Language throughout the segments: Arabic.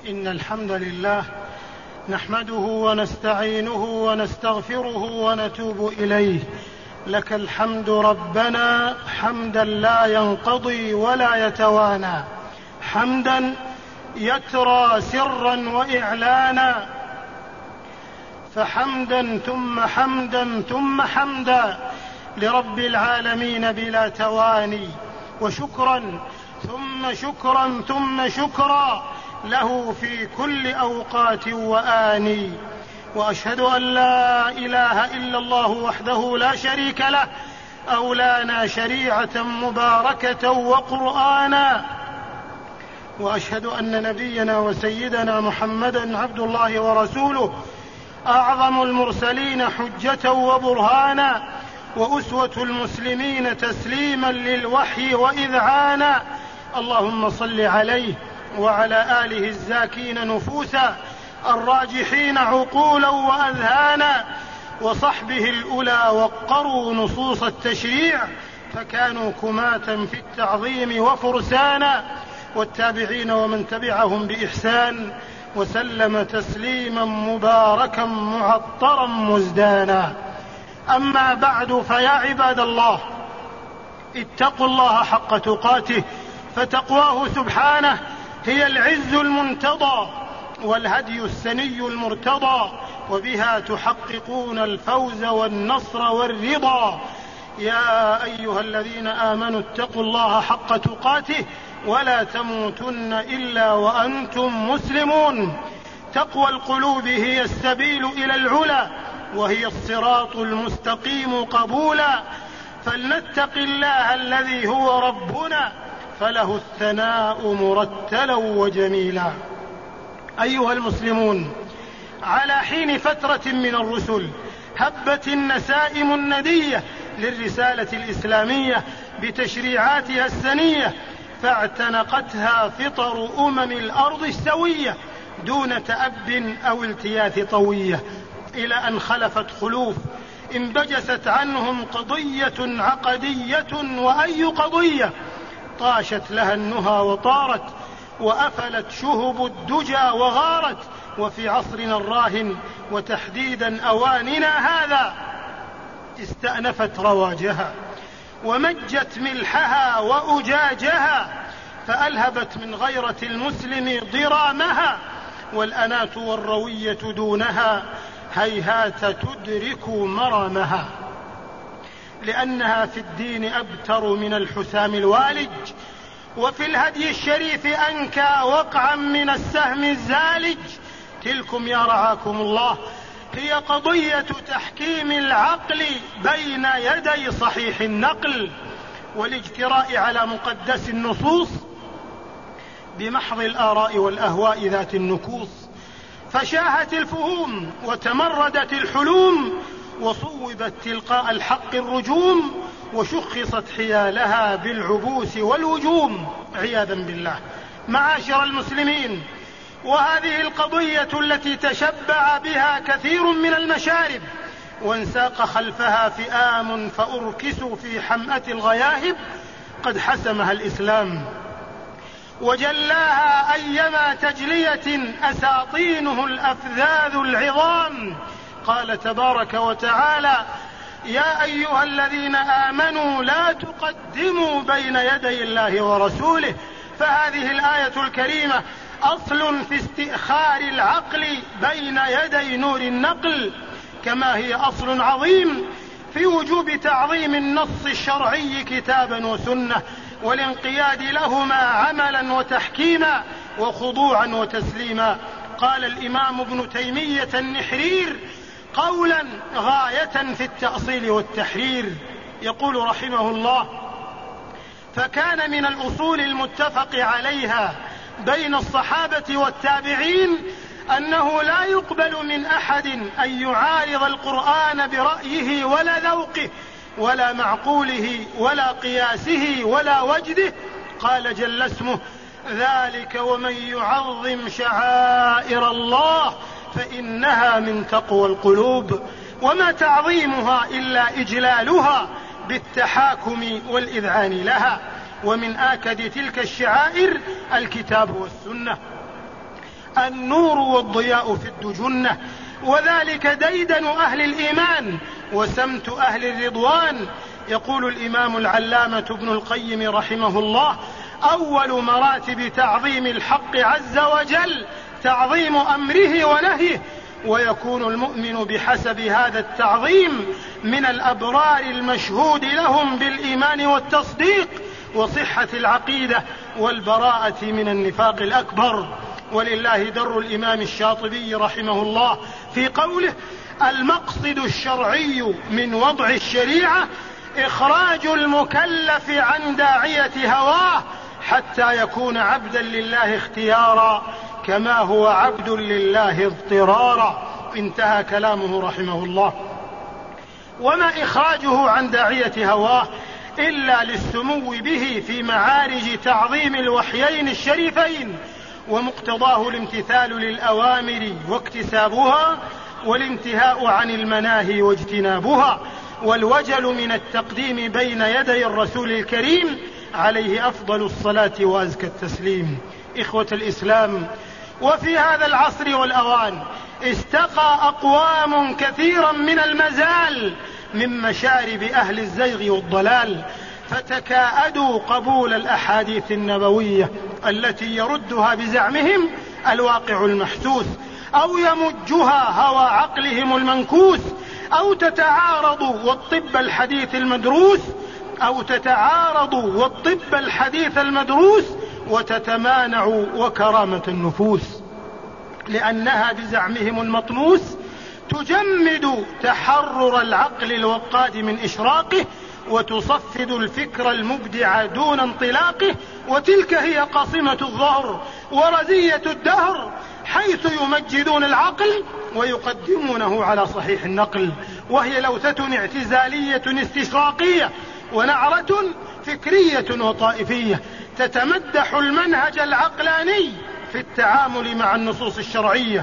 إن الحمد لله نحمده ونستعينه ونستغفره ونتوب إليه. لك الحمد ربنا حمدا لا ينقضي ولا يتوانى، حمدا يترى سرا وإعلانا، فحمدا ثم حمدا ثم حمدا لرب العالمين بلا تواني، وشكرا ثم شكرا ثم شكرا له في كل أوقات وآني. وأشهد أن لا إله إلا الله وحده لا شريك له أولانا شريعة مباركة وقرآنا. وأشهد أن نبينا وسيدنا محمدا عبد الله ورسوله، أعظم المرسلين حجة وبرهانا، وأسوة المسلمين تسليما للوحي وإذعانا. اللهم صل عليه وعلى آله الزاكين نفوسا الراجحين عقولا وأذهانا، وصحبه الأولى وقروا نصوص التشريع فكانوا كماة في التعظيم وفرسانا، والتابعين ومن تبعهم بإحسان وسلم تسليما مباركا معطرا مزدانا. أما بعد، فيا عباد الله، اتقوا الله حق تقاته، فتقواه سبحانه هي العز المنتضى والهدي السني المرتضى، وبها تحققون الفوز والنصر والرضا. يا أيها الذين آمنوا اتقوا الله حق تقاته ولا تموتن إلا وأنتم مسلمون. تقوى القلوب هي السبيل إلى العلا، وهي الصراط المستقيم قبولا، فلنتق الله الذي هو ربنا فله الثناء مرتلا وجميلا. أيها المسلمون، على حين فترة من الرسل هبت النسائم الندية للرسالة الإسلامية بتشريعاتها السنية، فاعتنقتها فطر الأرض السوية دون تأب أو التياث طوية، إلى أن خلفت خلوف انبجست عنهم قضية عقدية، وأي قضية طاشت لها النهى وطارت، وأفلت شهب الدجى وغارت. وفي عصرنا الراهن وتحديدا أواننا هذا استأنفت رواجها ومجت ملحها وأجاجها، فألهبت من غيرة المسلم ضرامها، والأنات والروية دونها هيهات تدرك مرامها، لأنها في الدين أبتر من الحسام الوالج، وفي الهدي الشريف أنكى وقعا من السهم الزالج. تلكم يا رعاكم الله هي قضية تحكيم العقل بين يدي صحيح النقل، والاجتراء على مقدس النصوص بمحض الآراء والأهواء ذات النكوص، فشاهت الفهوم وتمردت الحلوم، وصوبت تلقاء الحق الرجوم، وشخصت حيالها بالعبوس والوجوم عياذا بالله. معاشر المسلمين، وهذه القضية التي تشبع بها كثير من المشارب وانساق خلفها فئام فأركسوا في حمأة الغياهب قد حسمها الإسلام وجلاها أيما تجلية أساطينه الأفذاذ العظام. قال تبارك وتعالى: يا أيها الذين آمنوا لا تقدموا بين يدي الله ورسوله. فهذه الآية الكريمة أصل في استئخار العقل بين يدي نور النقل، كما هي أصل عظيم في وجوب تعظيم النص الشرعي كتابا وسنة، والانقياد لهما عملا وتحكيما وخضوعا وتسليما. قال الإمام ابن تيمية النحرير قولا غاية في التأصيل والتحرير، يقول رحمه الله: فكان من الأصول المتفق عليها بين الصحابة والتابعين أنه لا يقبل من أحد أن يعارض القرآن برأيه ولا ذوقه ولا معقوله ولا قياسه ولا وجده. قال جل اسمه: ذلك ومن يعظم شعائر الله فإنها من تقوى القلوب، وما تعظيمها إلا إجلالها بالتحاكم والإذعان لها. ومن آكد تلك الشعائر الكتاب والسنة. النور والضياء في الدجنة، وذلك ديدن أهل الإيمان وسمت أهل الرضوان. يقول الإمام العلامة ابن القيم رحمه الله: أول مراتب تعظيم الحق عز وجل تعظيم أمره ونهيه، ويكون المؤمن بحسب هذا التعظيم من الأبرار المشهود لهم بالإيمان والتصديق وصحة العقيدة والبراءة من النفاق الأكبر. ولله در الإمام الشاطبي رحمه الله في قوله: المقصد الشرعي من وضع الشريعة إخراج المكلف عن داعية هواه حتى يكون عبدا لله اختيارا كما هو عبد لله اضطرارا. انتهى كلامه رحمه الله. وما إخراجه عن داعية هواه إلا للسمو به في معارج تعظيم الوحيين الشريفين، ومقتضاه الامتثال للأوامر واكتسابها، والانتهاء عن المناهي واجتنابها، والوجل من التقديم بين يدي الرسول الكريم عليه أفضل الصلاة وأزكى التسليم. إخوة الإسلام، وفي هذا العصر والأوان استقى أقوام كثيرا من المزال من مشارب أهل الزيغ والضلال، فتكاءدوا قبول الأحاديث النبوية التي يردها بزعمهم الواقع المحسوس، أو يمجها هوى عقلهم المنكوس، أو تتعارض والطب الحديث المدروس وتتمانع وكرامة النفوس، لأنها بزعمهم المطموس تجمد تحرر العقل الوقاد من إشراقه، وتصفد الفكر المبدع دون انطلاقه. وتلك هي قاصمة الظهر ورزية الدهر، حيث يمجدون العقل ويقدمونه على صحيح النقل، وهي لوثة اعتزالية استشراقية ونعرة فكرية وطائفية تتمدح المنهج العقلاني في التعامل مع النصوص الشرعية،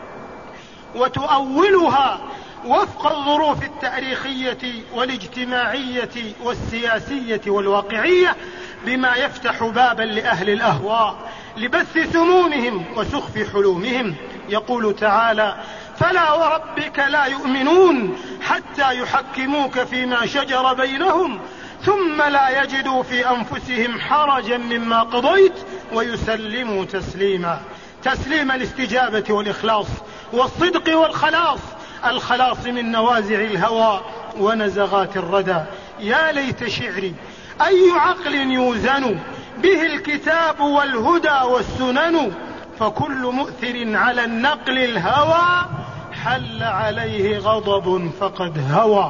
وتؤولها وفق الظروف التاريخية والاجتماعية والسياسية والواقعية، بما يفتح بابا لأهل الأهواء لبث سمومهم وسخف حلومهم. يقول تعالى: فلا وربك لا يؤمنون حتى يحكموك فيما شجر بينهم ثم لا يجدوا في أنفسهم حرجا مما قضيت ويسلموا تسليما. تسليم الاستجابة والإخلاص والصدق والخلاص، الخلاص من نوازع الهوى ونزغات الردى. يا ليت شعري أي عقل يوزن به الكتاب والهدى والسنن، فكل مؤثر على النقل الهوى حل عليه غضب فقد هوى.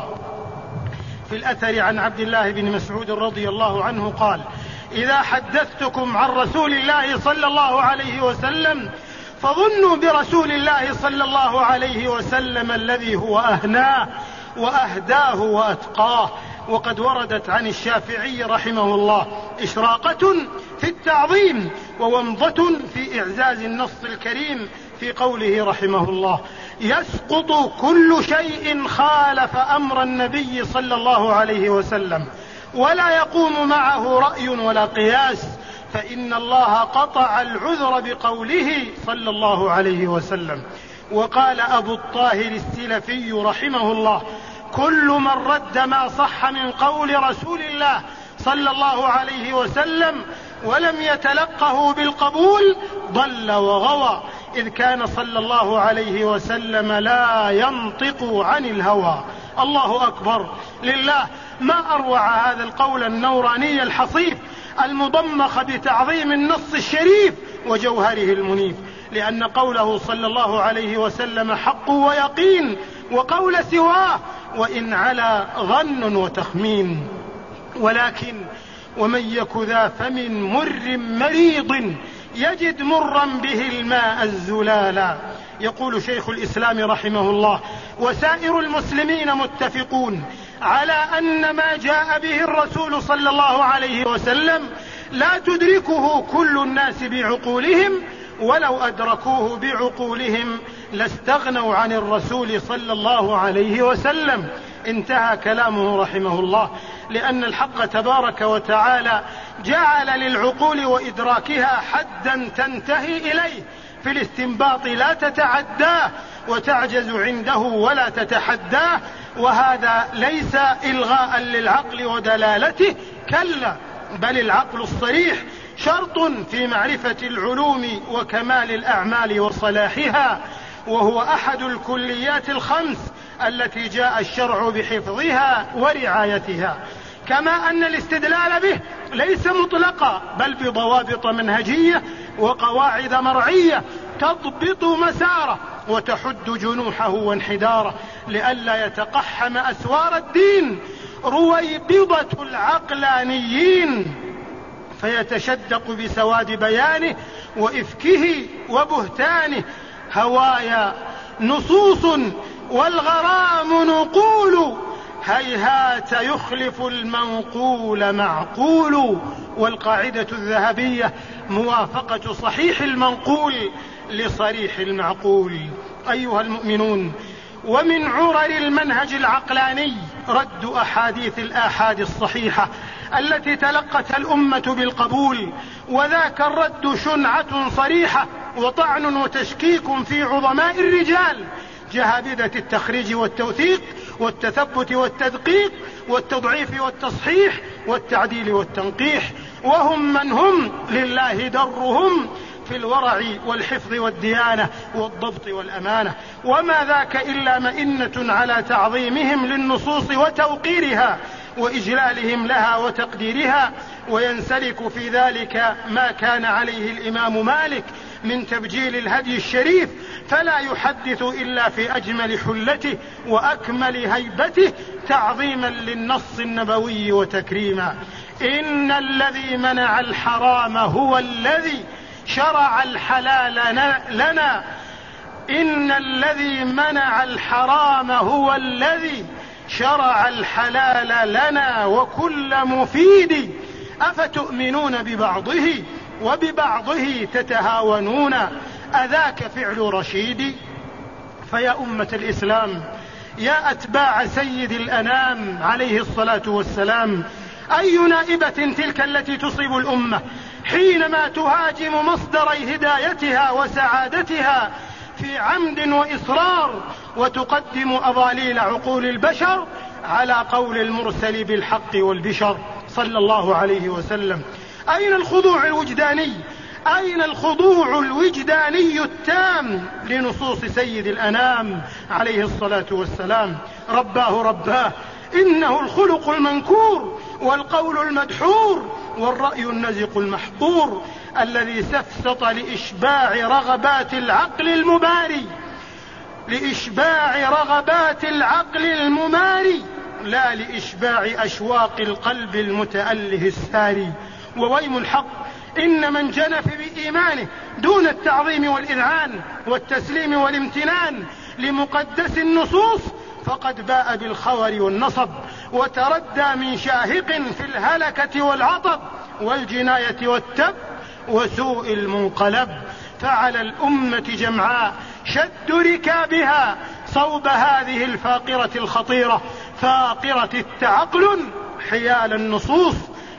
في الأثر عن عبد الله بن مسعود رضي الله عنه قال: إذا حدثتكم عن رسول الله صلى الله عليه وسلم فظنوا برسول الله صلى الله عليه وسلم الذي هو أهناه وأهداه وأتقاه. وقد وردت عن الشافعي رحمه الله إشراقة في التعظيم وومضة في إعزاز النص الكريم في قوله رحمه الله: يسقط كل شيء خالف أمر النبي صلى الله عليه وسلم ولا يقوم معه رأي ولا قياس، فإن الله قطع العذر بقوله صلى الله عليه وسلم. وقال أبو الطاهر السلفي رحمه الله: كل من رد ما صح من قول رسول الله صلى الله عليه وسلم ولم يتلقه بالقبول ضل وغوى، إذ كان صلى الله عليه وسلم لا ينطق عن الهوى. الله أكبر لله، ما أروع هذا القول النوراني الحصيف المضمخ بتعظيم النص الشريف وجوهره المنيف، لأن قوله صلى الله عليه وسلم حق ويقين، وقول سواه وإن على ظن وتخمين. ولكن ومن يك ذا فم مر مريض يجد مرا به الماء الزلالا. يقول شيخ الإسلام رحمه الله: وسائر المسلمين متفقون على أن ما جاء به الرسول صلى الله عليه وسلم لا تدركه كل الناس بعقولهم، ولو أدركوه بعقولهم لاستغنوا عن الرسول صلى الله عليه وسلم. انتهى كلامه رحمه الله، لأن الحق تبارك وتعالى جعل للعقول وإدراكها حدا تنتهي إليه، في الاستنباط لا تتعداه وتعجز عنده ولا تتحداه، وهذا ليس إلغاء للعقل ودلالته، كلا، بل العقل الصريح شرط في معرفة العلوم وكمال الأعمال وصلاحها، وهو أحد الكليات الخمس التي جاء الشرع بحفظها ورعايتها، كما أن الاستدلال به ليس مطلقا بل بضوابط منهجية وقواعد مرعية تضبط مساره وتحد جنوحه وانحداره، لئلا يتقحم أسوار الدين رويبضة العقلانيين فيتشدق بسواد بيانه وإفكه وبهتانه. هوايا نصوص والغرام نقول، هيهات يخلف المنقول معقول. والقاعدة الذهبية موافقة صحيح المنقول لصريح المعقول. أيها المؤمنون، ومن عرر المنهج العقلاني رد أحاديث الآحاد الصحيحة التي تلقتها الأمة بالقبول، وذاك الرد شنعة صريحة وطعن وتشكيك في عظماء الرجال جهابذة التخريج والتوثيق والتثبت والتدقيق والتضعيف والتصحيح والتعديل والتنقيح، وهم من هم لله درهم في الورع والحفظ والديانة والضبط والأمانة، وما ذاك إلا مئنة على تعظيمهم للنصوص وتوقيرها وإجلالهم لها وتقديرها. وينسلك في ذلك ما كان عليه الإمام مالك من تبجيل الهدي الشريف، فلا يحدث إلا في أجمل حلته وأكمل هيبته تعظيما للنص النبوي وتكريما. إن الذي منع الحرام هو الذي شرع الحلال لنا، إن الذي منع الحرام هو الذي شرع الحلال لنا وكل مفيد، أفتؤمنون ببعضه وببعضه تتهاونون، أذاك فعل رشيد؟ فيا أمة الإسلام، يا أتباع سيد الأنام عليه الصلاة والسلام، أي نائبة تلك التي تصيب الأمة حينما تهاجم مصدري هدايتها وسعادتها في عمد وإصرار وتقدم أضاليل عقول البشر على قول المرسل بالحق والبشر صلى الله عليه وسلم؟ أين الخضوع الوجداني؟ أين الخضوع الوجداني التام لنصوص سيد الأنام عليه الصلاة والسلام؟ رباه إنه الخلق المنكور والقول المدحور والرأي النزق المحقور الذي سفسط لإشباع رغبات العقل المماري، لإشباع رغبات العقل المماري، لا لإشباع أشواق القلب المتأله الساري. وويم الحق، إن من جنف بإيمانه دون التعظيم والإذعان والتسليم والامتنان لمقدس النصوص فقد باء بالخور والنصب وتردى من شاهق في الهلكة والعطب والجناية والتب وسوء المنقلب. فعلى الأمة جمعاء شد ركابها صوب هذه الفاقرة الخطيرة، فاقرة التعقل حيال النصوص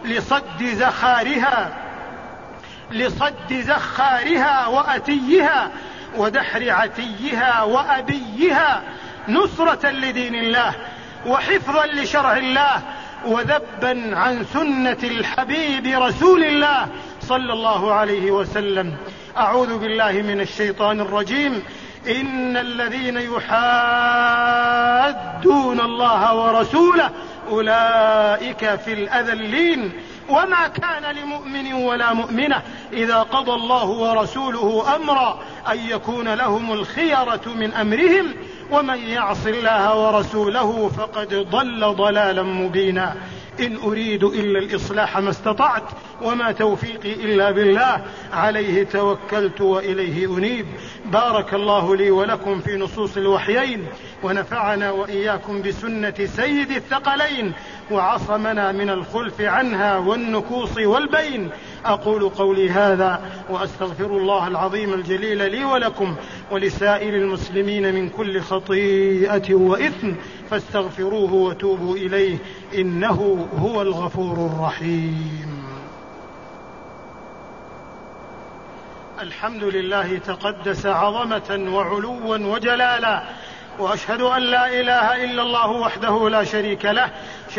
لصد زخارها وأتيها ودحر عتيها وأبيها، نصرة لدين الله وحفظا لشرع الله وذبا عن سنة الحبيب رسول الله صلى الله عليه وسلم. أعوذ بالله من الشيطان الرجيم. إن الذين يحادون الله ورسوله أولئك في الأذلين، وما كان لمؤمن ولا مؤمنة إذا قضى الله ورسوله أمرا أن يكون لهم الخيرة من أمرهم، ومن يعص الله ورسوله فقد ضل ضلالا مبينا. إن أريد إلا الإصلاح ما استطعت، وما توفيقي إلا بالله، عليه توكلت وإليه أنيب. بارك الله لي ولكم في نصوص الوحيين، ونفعنا وإياكم بسنة سيد الثقلين، وعصمنا من الخلف عنها والنكوص والبين. أقول قولي هذا وأستغفر الله العظيم الجليل لي ولكم ولسائر المسلمين من كل خطيئة وإثم، فاستغفروه وتوبوا إليه، إنه هو الغفور الرحيم. الحمد لله تقدس عظمة وعلوا وجلالا، وأشهد أن لا إله إلا الله وحده لا شريك له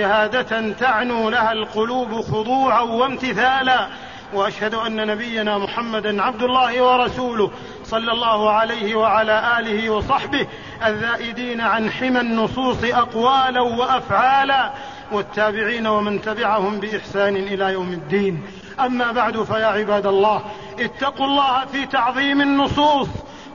شهادة تعنو لها القلوب خضوعا وامتثالا، وأشهد أن نبينا محمدا عبد الله ورسوله صلى الله عليه وعلى آله وصحبه الذائدين عن حمى النصوص أقوالا وأفعالا، والتابعين ومن تبعهم بإحسان إلى يوم الدين. أما بعد، فيا عباد الله، اتقوا الله في تعظيم النصوص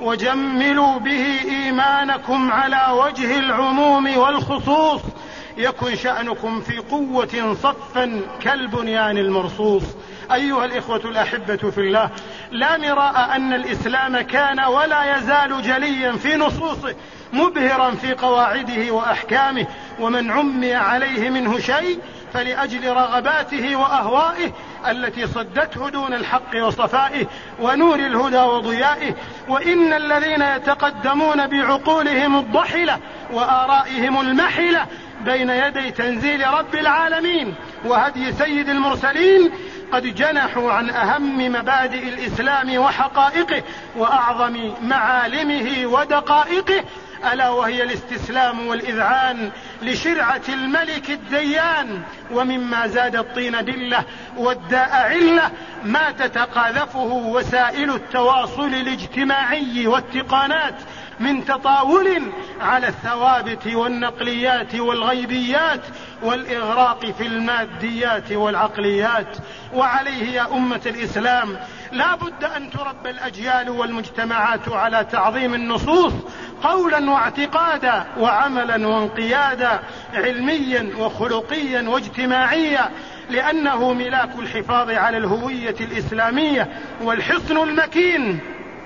وجملوا به إيمانكم على وجه العموم والخصوص، يكن شأنكم في قوة صفا كالبنيان المرصوص. أيها الإخوة الأحبة في الله، لا مراء أن الإسلام كان ولا يزال جليا في نصوصه، مبهرا في قواعده وأحكامه، ومن عمي عليه منه شيء فلأجل رغباته وأهوائه التي صدته دون الحق وصفائه ونور الهدى وضيائه. وإن الذين يتقدمون بعقولهم الضحلة وآرائهم المحلة بين يدي تنزيل رب العالمين وهدي سيد المرسلين قد جنحوا عن أهم مبادئ الإسلام وحقائقه وأعظم معالمه ودقائقه، ألا وهي الاستسلام والإذعان لشرعة الملك الديان. ومما زاد الطين بلة والداء علة ما تتقاذفه وسائل التواصل الاجتماعي والتقانات من تطاول على الثوابت والنقليات والغيبيات والإغراق في الماديات والعقليات. وعليه يا أمة الإسلام لا بد أن تربى الأجيال والمجتمعات على تعظيم النصوص قولا واعتقادا وعملا وانقيادا، علميا وخلقيا واجتماعيا، لأنه ملاك الحفاظ على الهوية الإسلامية والحصن المكين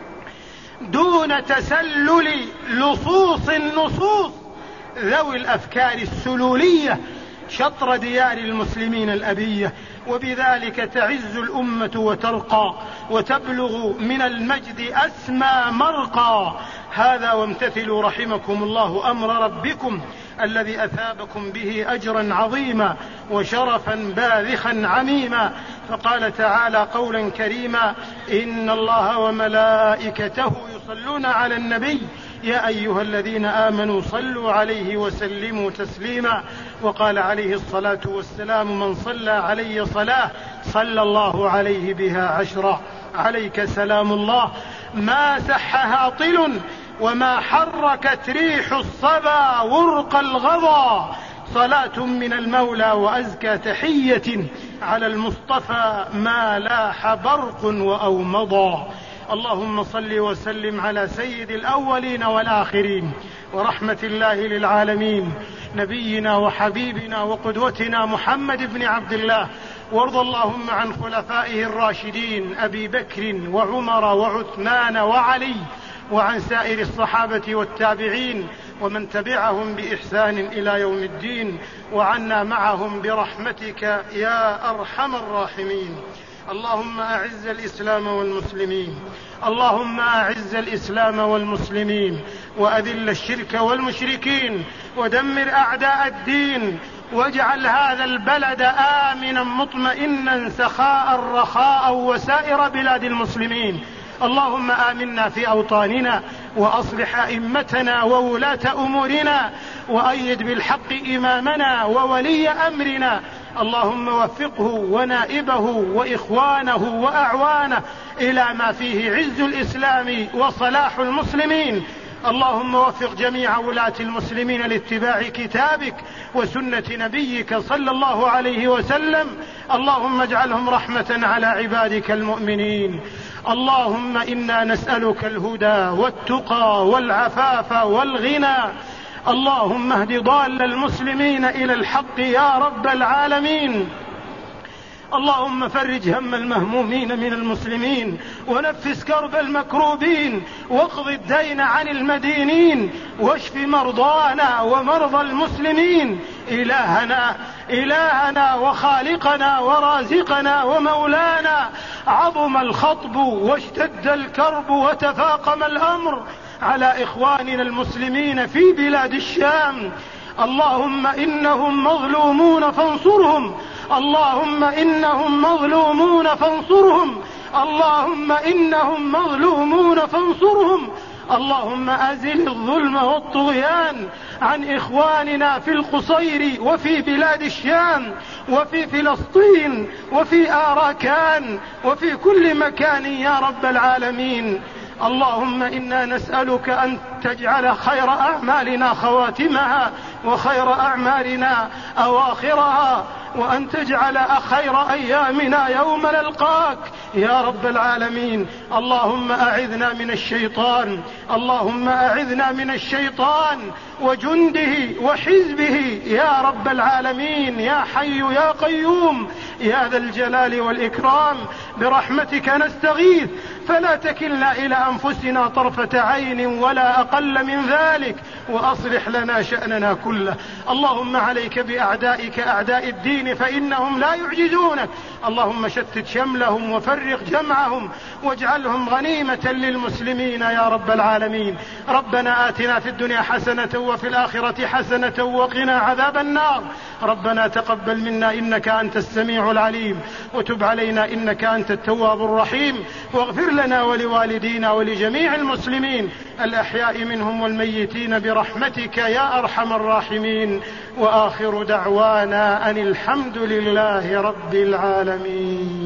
دون تسلل لصوص النصوص ذوي الأفكار السلولية شطر ديار المسلمين الأبية، وبذلك تعز الأمة وترقى وتبلغ من المجد أسمى مرقى. هذا وامتثلوا رحمكم الله أمر ربكم الذي أثابكم به أجرا عظيما وشرفا باذخا عميما. فقال تعالى قولا كريما: إن الله وملائكته يصلون على النبي يا أيها الذين آمنوا صلوا عليه وسلموا تسليما. وقال عليه الصلاة والسلام: من صلى علي صلاة صلى الله عليه بها عشرا. عليك سلام الله ما سح هاطل وما حركت ريح الصبا ورق الغضا، صلاة من المولى وأزكى تحية على المصطفى ما لاح برق وأومضى. اللهم صل وسلم على سيد الأولين والآخرين ورحمة الله للعالمين نبينا وحبيبنا وقدوتنا محمد بن عبد الله، وارض اللهم عن خلفائه الراشدين أبي بكر وعمر وعثمان وعلي، وعن سائر الصحابة والتابعين ومن تبعهم بإحسان إلى يوم الدين، وعنا معهم برحمتك يا أرحم الراحمين. اللهم أعز الإسلام والمسلمين، اللهم أعز الإسلام والمسلمين، وأذل الشرك والمشركين، ودمر أعداء الدين، واجعل هذا البلد آمنا مطمئنا سخاء رخاء وسائر بلاد المسلمين. اللهم آمنا في أوطاننا، وأصلح أئمتنا وولاة أمورنا، وأيد بالحق إمامنا وولي أمرنا. اللهم وفقه ونائبه وإخوانه وأعوانه إلى ما فيه عز الإسلام وصلاح المسلمين. اللهم وفق جميع ولاة المسلمين لاتباع كتابك وسنة نبيك صلى الله عليه وسلم. اللهم اجعلهم رحمة على عبادك المؤمنين. اللهم إنا نسألك الهدى والتقى والعفاف والغنى. اللهم اهد ضال المسلمين إلى الحق يا رب العالمين. اللهم فرج هم المهمومين من المسلمين، ونفس كرب المكروبين، واقض الدين عن المدينين، واشف مرضانا ومرضى المسلمين. إلهنا وخالقنا ورازقنا ومولانا، عظم الخطب واشتد الكرب وتفاقم الأمر على إخواننا المسلمين في بلاد الشام. اللهم إنهم مظلومون فانصرهم، اللهم إنهم مظلومون فانصرهم، اللهم إنهم مظلومون فانصرهم. اللهم أزل الظلم والطغيان عن إخواننا في القصير وفي بلاد الشام وفي فلسطين وفي آراكان وفي كل مكان يا رب العالمين. اللهم إنا نسألك أن تجعل خير أعمالنا خواتمها وخير أعمالنا أواخرها، وأن تجعل خير أيامنا يوم نلقاك يا رب العالمين. اللهم أعذنا من الشيطان، اللهم أعذنا من الشيطان وجنده وحزبه يا رب العالمين، يا حي يا قيوم يا ذا الجلال والإكرام. برحمتك نستغيث فلا تكلنا إلى أنفسنا طرفة عين ولا أقل من ذلك، وأصلح لنا شأننا كله. اللهم عليك بأعدائك أعداء الدين فإنهم لا يعجزونك. اللهم شتت شملهم وفرق جمعهم واجعلهم غنيمة للمسلمين يا رب العالمين. ربنا آتنا في الدنيا حسنة وفي الآخرة حسنة وقنا عذاب النار. ربنا تقبل منا إنك أنت السميع العليم، وتب علينا إنك أنت التواب الرحيم، واغفر لنا ولوالدينا ولجميع المسلمين الأحياء منهم والميتين برحمتك يا أرحم الراحمين. وآخر دعوانا أن الحمد لله رب العالمين.